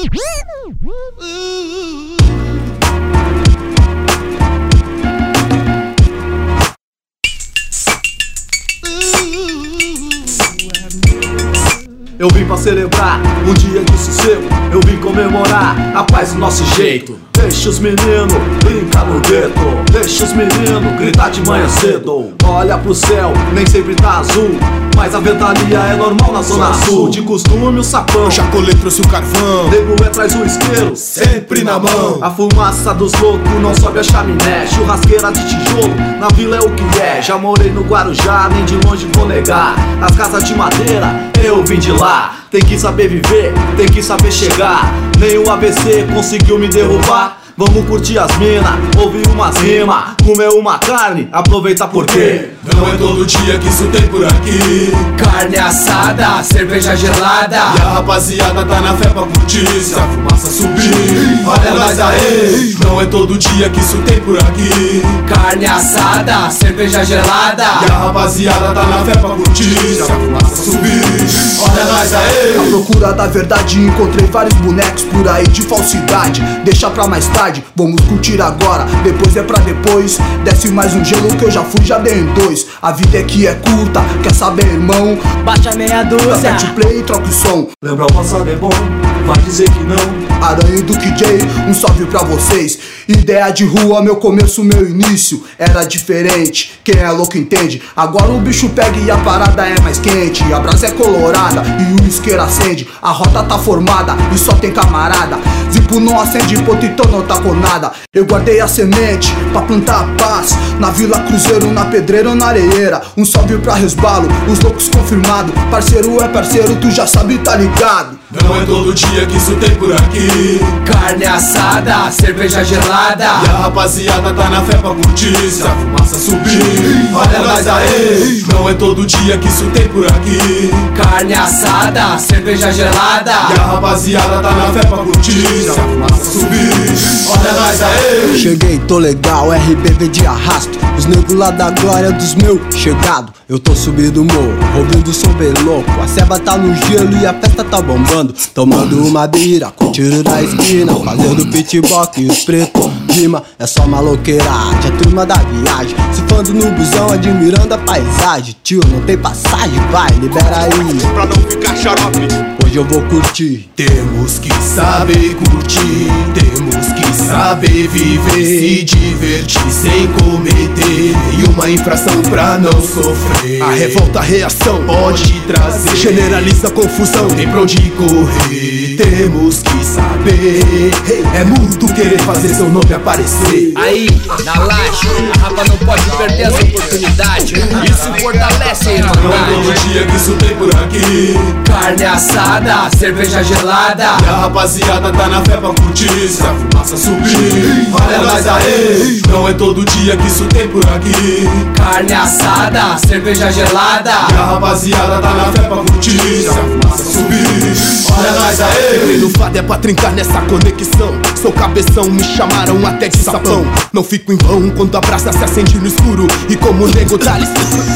Eu vim pra celebrar um dia de sossego, eu vim comemorar a paz do nosso jeito. Deixa os meninos brincar no gueto, deixa os meninos gritar de manhã cedo. Olha pro céu, nem sempre tá azul, mas a ventania é normal na zona sul. De costume o sapão, o chacolê trouxe o carvão, nego traz o isqueiro, sempre na mão. A fumaça dos loucos não sobe a chaminé, churrasqueira de tijolo, na vila é o que é. Já morei no Guarujá, nem de longe vou negar. As casas de madeira, eu vim de lá. Tem que saber viver, tem que saber chegar. Nem o ABC conseguiu me derrubar. Vamos curtir as mina, ouvir umas rimas, comer uma carne, aproveitar porque não é todo dia que isso tem por aqui. Carne assada, cerveja gelada, e a rapaziada tá na fé pra curtir. Se a fumaça subir, olha nós aí. Não é todo dia que isso tem por aqui. Carne assada, cerveja gelada, e a rapaziada tá na fé pra curtir. Se a fumaça subir, olha nós aí. À procura da verdade encontrei vários bonecos por aí de falsidade. Deixa pra mais tarde, vamos curtir agora, depois é pra depois. Desce mais um gelo que eu já fui, já dei em dois. A vida é que é curta, quer saber, irmão? Baixa meia dúzia, mete play e troca o som. Lembrar o passado é bom, vai dizer que não. Aranha do KJ, um salve pra vocês. Ideia de rua, meu começo, meu início era diferente, quem é louco entende. Agora o bicho pega e a parada é mais quente. A brasa é colorada e o isqueiro acende. A rota tá formada e só tem camarada. Zipo não acende, potitão não tá com nada. Eu guardei a semente pra plantar a paz na Vila Cruzeiro, na Pedreira ou na Areeira. Um salve pra resbalo, os loucos confirmado. Parceiro é parceiro, tu já sabe, tá ligado. Não é todo dia que isso tem por aqui. Carne assada, cerveja gelada, e a rapaziada tá na fé pra curtir. Se a fumaça subir, olha nós aí. Não é todo dia que isso tem por aqui. Carne assada, cerveja gelada, e a rapaziada tá na fé pra curtir. Se a fumaça subir, olha nós aí. Cheguei, tô legal, RBV de arrasto. Os negros lá da glória dos meus chegado. Eu tô subindo o morro, ouvindo o som bem louco. A ceba tá no gelo e a festa tá bombando. Tomando uma bira, com tiro na esquina, fazendo pitbox e os pretos rima, é só maloqueiragem, a turma da viagem, se fando no busão, admirando a paisagem. Tio, não tem passagem, vai, libera aí pra não ficar xarope. Hoje eu vou curtir. Temos que saber curtir, temos que saber viver, se divertir sem cometer nenhuma infração pra não sofrer. A revolta, a reação pode trazer, generaliza confusão, tem pra onde correr. Temos que saber, é muito querer fazer seu nome aparecer. Aí, na laje, a rapa não pode perder as oportunidades. Isso fortalece a irmandade. Não é todo dia que isso tem por aqui. Carne assada, cerveja gelada, e a rapaziada tá na fé pra curtir. Se a fumaça subir, olha nós aí. Não é todo dia que isso tem por aqui. Carne assada, cerveja gelada, e a rapaziada tá na fé pra curtir. Se a fumaça subir, olha nós aí. Segredo fado é pra trincar nessa conexão. Sou cabeção, me chamaram até de sapão. Não fico em vão quando a praça se acende no escuro. E como o nego Thales,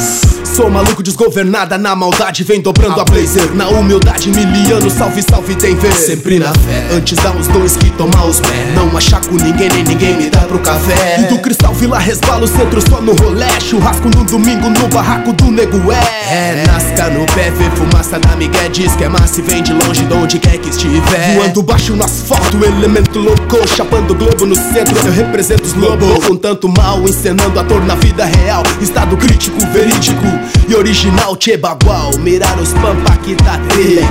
sou maluco desgovernada, na maldade vem dobrando a blazer. Na humildade miliano, salve, salve, tem ver. Sempre na fé, antes dá os dois que tomar os pés. Não achar com ninguém, nem ninguém me dá pro café. E do Cristal Vila resbala o centro só no rolê. Churrasco no domingo no barraco do nego é. Nasca no pé, vê fumaça da migué. Diz que é massa e vem de longe de onde quer que estiver. Voando baixo no asfalto, elemento louco, chapando globo no centro, eu represento os lobos. Com tanto mal, encenando ator na vida real. Estado crítico, verídico e original, tchê bagual. Mirar os pampa que tá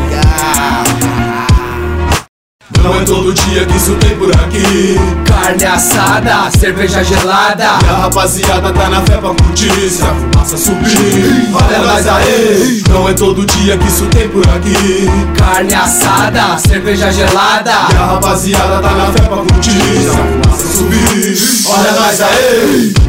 legal. Não é todo dia que isso tem por aqui. Carne assada, cerveja gelada, e a rapaziada tá na fé pra curtir. Se a fumaça subir, olha nós aí. Não é todo dia que isso tem por aqui. Carne assada, cerveja gelada, e a rapaziada tá na fé pra curtir. Se a fumaça subir, olha nós aí.